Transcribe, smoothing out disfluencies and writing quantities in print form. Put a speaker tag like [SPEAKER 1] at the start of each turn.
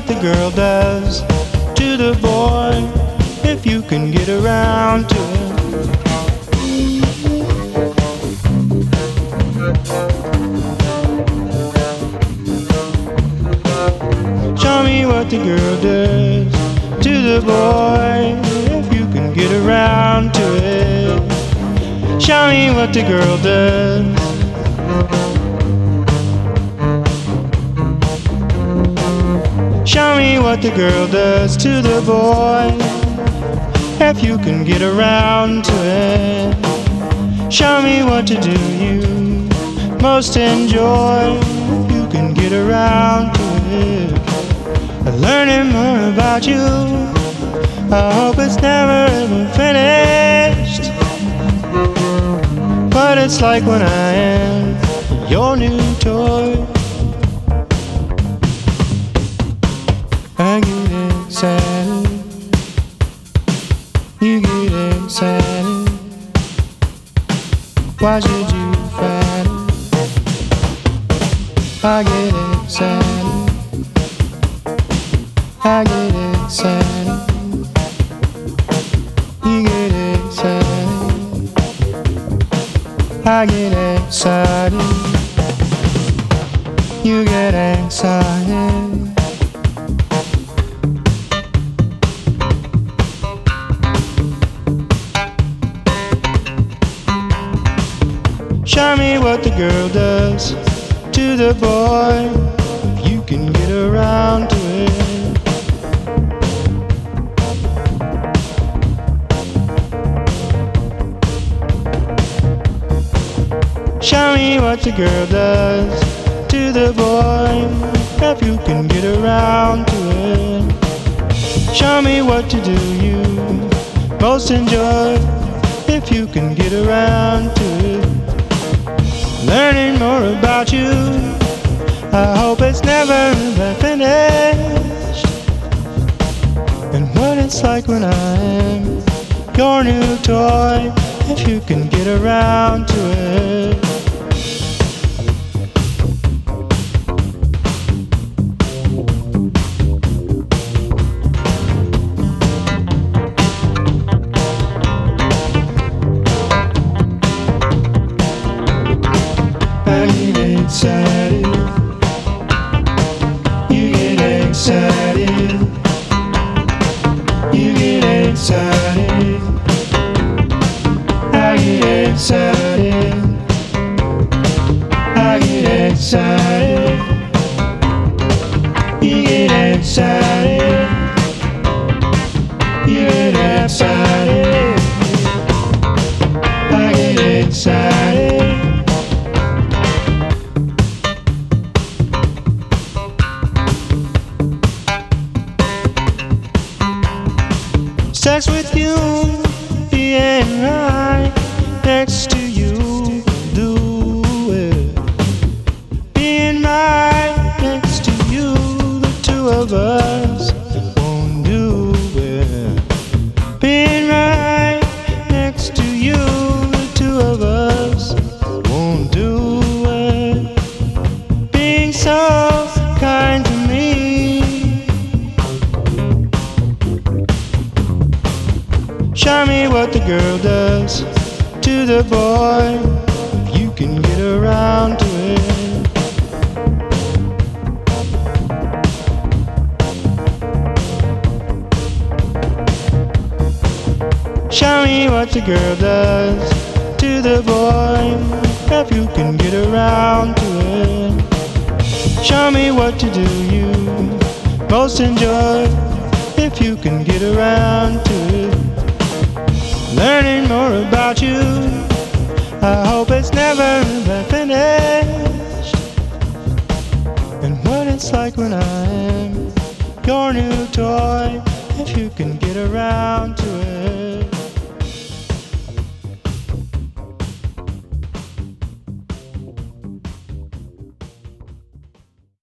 [SPEAKER 1] the girl does to the boy, if you can get around to it. Show me what the girl does to the boy, if you can get around to it. Show me what the girl does. Show me what the girl does to the boy, if you can get around to it. Show me what to do you most enjoy, if you can get around to it. Learning more about you, I hope it's never ever finished. What it's like when I am your new toy. I get excited, you get excited. Why should you fight it? I get excited, I get excited, you get excited. I get excited, you get excited. Show me what the girl does to the boy, if you can get around to it. Show me what the girl does to the boy, if you can get around to it. Show me what to do you most enjoy, if you can get around to it. Learning more about you, I hope it's never ever finished. And what it's like when I am your new toy, if you can get around to it. I get excited, you get excited, you get excited. I get excited, I get excited, you get excited, you get excited. I get excited. Sex with you, being right next to you, do it. Being right next to you, the two of us won't do it. Being right next to you, the two of us won't do it. Being so kind to me, show me what the girl does to the boy, if you can get around to it. Show me what the girl does to the boy, if you can get around to it. Show me what to do you most enjoy, if you can get around to it. Learning more about you, I hope it's never ever finished. And what it's like when I am your new toy, if you can get around to it.